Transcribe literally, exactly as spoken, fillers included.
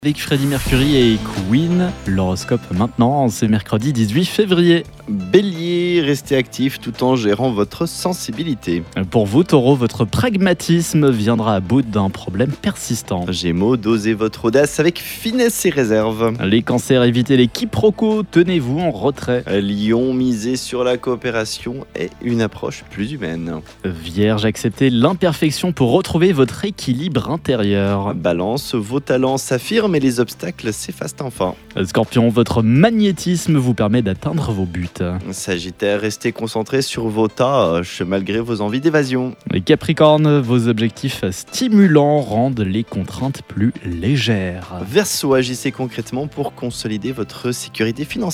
Avec Freddie Mercury et Queen, l'horoscope maintenant, c'est mercredi dix-huit février. Bélier, restez actif tout en gérant votre sensibilité. Pour vous, Taureau, votre pragmatisme viendra à bout d'un problème persistant. Gémeaux, dosez votre audace avec finesse et réserve. Les cancers, évitez les quiproquos, tenez-vous en retrait. Lion, misez sur la coopération et une approche plus humaine. Vierge, acceptez l'imperfection pour retrouver votre équilibre intérieur. Balance, vos talents s'affirment et les obstacles s'effacent enfin. Scorpion, votre magnétisme vous permet d'atteindre vos buts. Sagittaire, restez concentré sur vos tâches malgré vos envies d'évasion. Les Capricornes, vos objectifs stimulants rendent les contraintes plus légères. Verseau, agissez concrètement pour consolider votre sécurité financière.